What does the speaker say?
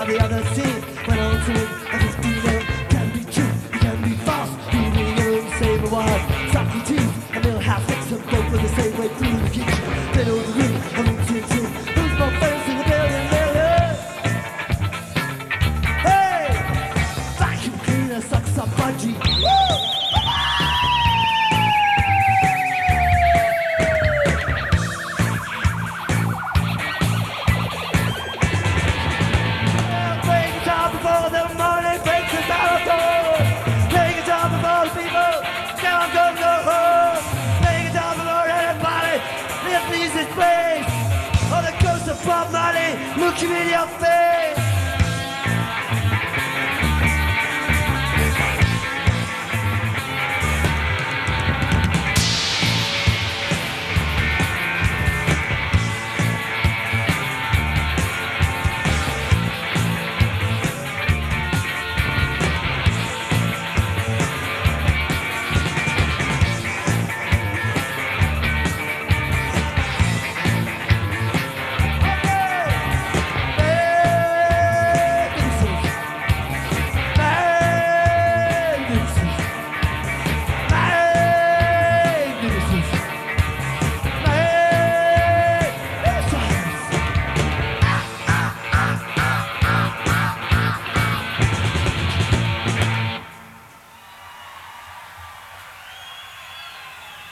while the other team went on to win. I just do know it can be true, it can be false. Beating your own same wild, Socrates and Millhouse fix them both with the same way through the kitchen. Middle of the room, I'm in tin. Who's more famous in the building? Hey! Vacuum cleaner sucks up bungee. Woo! Before the morning breaks the marathon. Play guitar before the people. Now I'm gonna go home. Play guitar before everybody. Live this place. Oh, the ghost of Bob Marley looking in your face.